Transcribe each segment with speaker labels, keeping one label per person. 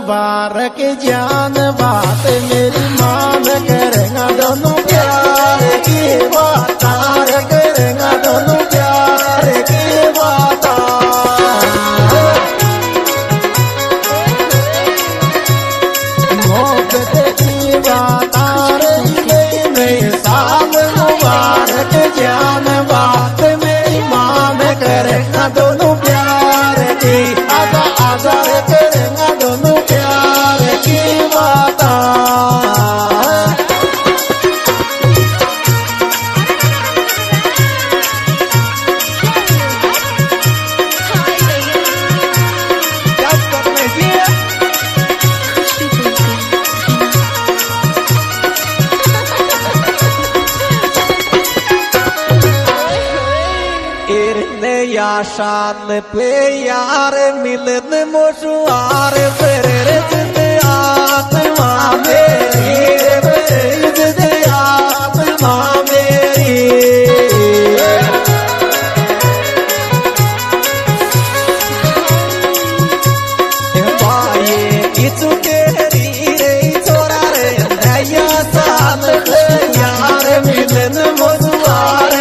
Speaker 1: मुबारक जान बात मेरी मान करेगा दोनों प्यार की बात करेगा दोनों प्यार की बात मोहब्बत की बात नए साल मुबारक जान बात मेरी मान करेगा दोनों प्यार की आजा आजा करेगा दोनों प्यार की बात शान पे यार मिलन मोशुआर फिर आत्मा मेरी आत्मा मेरी बाये किचु तेरी रे छोरा रे नया साल यार मिलन मोशुआर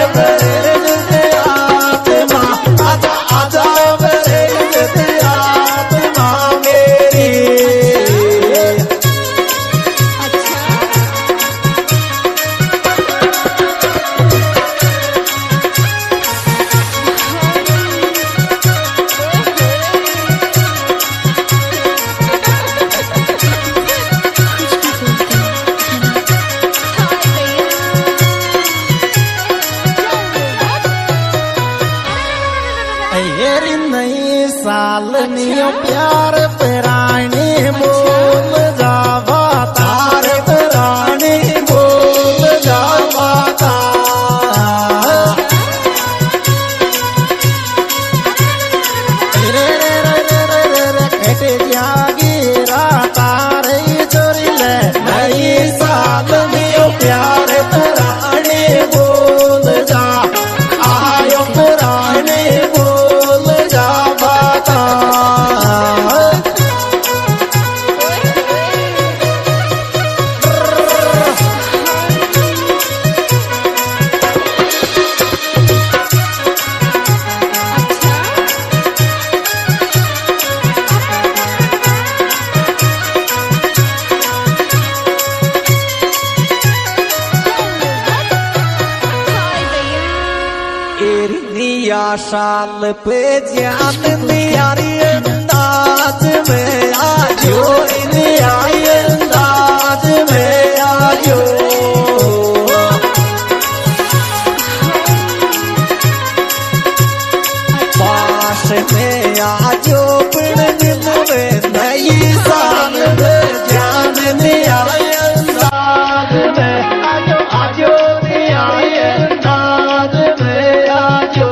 Speaker 1: साल नियो प्यार परानी बोल जावा तार परानी बोल जावा रे रे रे रे रे रे कट जागी तार चोरी ले नई साल नियो प्यार परानी बोल जा आयो परानी बोल जा साल पे जान नियारी अंदाज में आजो नियारी अंदाज में आजो पास में आजो पिण दिल में नई साल में जान नियारी अंदाज में आजो आजो नियारी अंदाज में आजो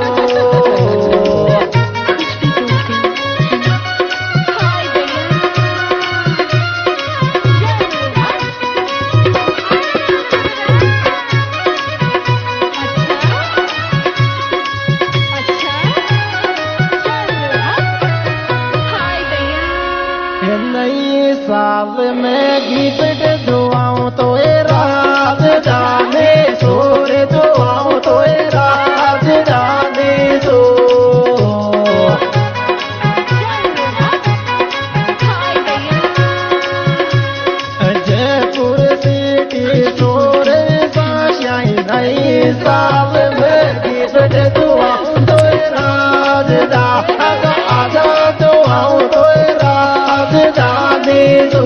Speaker 1: साल में गिफ्ट दुआओं तो राज जाने सोर दुआओं तो राज जाने सो जयपुर सिटी सोरे बाशाई नई साल में गिफ्ट दुआओं तो राज जा आजा दुआओं तो राज जाने सो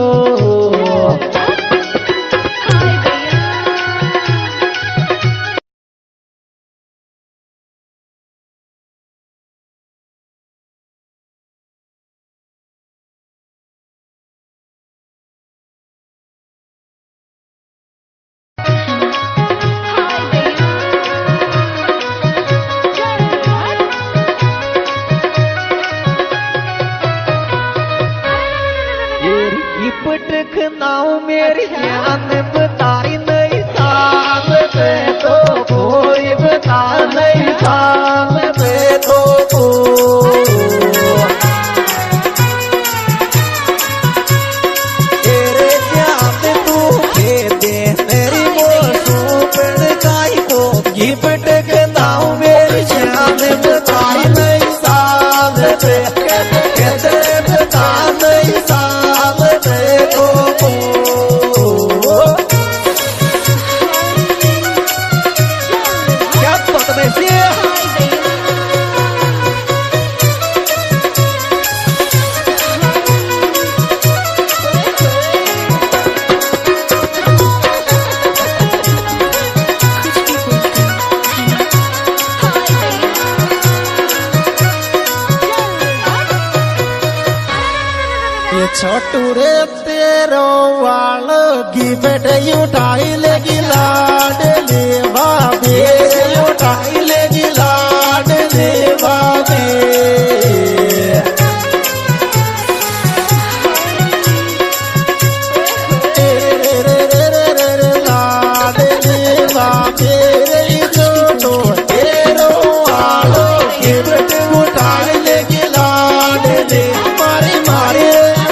Speaker 1: पटक नाव मेरी जान बताई नहीं साल पे तो कोई बता नहीं साल पे तो कहते बता नहीं साल देखो क्या बदमाशी छोटू रे तेरो वाल गिफ्ट उठाई लेगी लाड ले बाबे उठाई लेगी लाड ले बाबे लाड ले बाबे रे छोटू तेरो वाल गिफ्ट उठाई लेगी लाड ले मारे मारे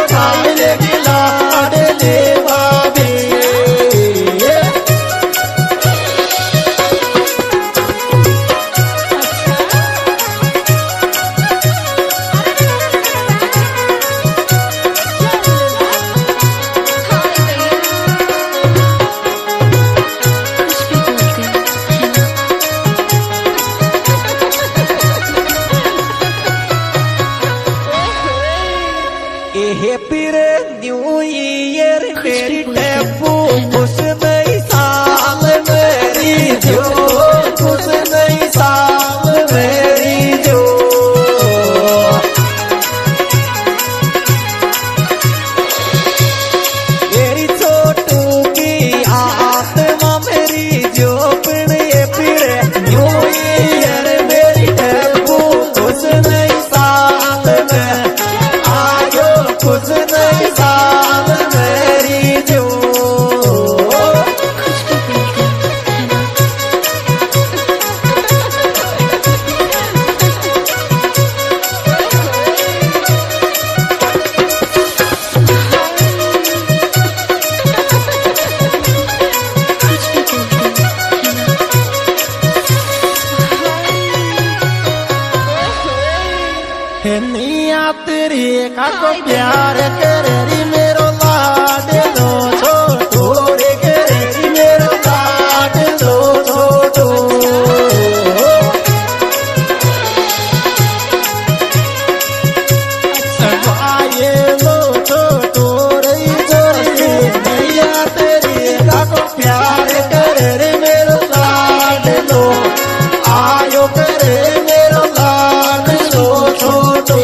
Speaker 1: हैप्पी न्यू ईयर मेरी टेम्पो खुश नई साल मेरी जो खुश नई साल मेरी जो मेरी छोटू की आत्मा मेरी जो हैप्पी न्यू ईयर मेरी टेम्पो खुश नई साल में खुश नई साल मेरी जो तेरी काको प्यार करेरी मेरो लाड लो छोटू रे करेरी मेरो लाड लो छोटू सवाए लो छोटू रे जोरी मैया तेरी काको प्यार करेरी मेरो लाड लो आयो करे मेरो लाड लो छोटू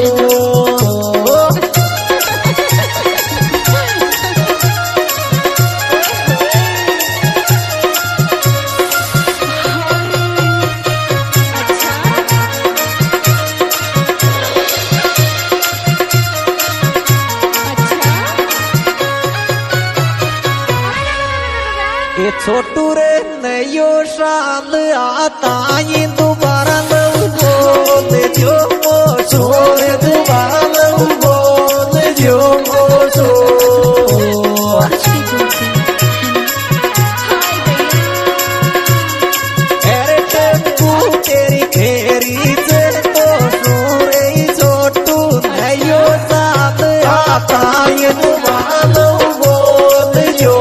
Speaker 1: ये छोटू रे नयो साल आता ये दोबारा न बोल जो छोड़ दोबारा न बोल जो अरे टेम्पू तेरी खेरी से तो सोरे छोटू नयो साल आता ये दोबारा न बोल जो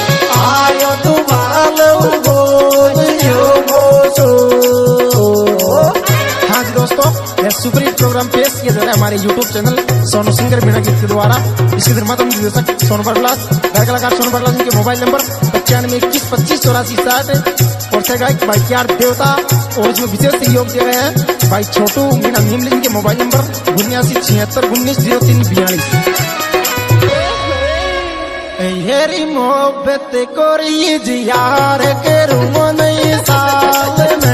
Speaker 1: सुपर हिट प्रोग्राम पेश किया जा रहा है हमारे YouTube चैनल सोनू सिंगर बिना गीत के द्वारा। इसके निर्माता निर्देशक सोनू बरलास, गायक कलाकार सोनू बरलास के मोबाइल नंबर 9521258460 और गायक भाई क्यार देवता और इसमें विशेष सहयोग दे रहे हैं भाई छोटू मीना नीमलिंग के मोबाइल नंबर 7976190342। हेरी मोहब्बत कोरी यार करूँ नई साल में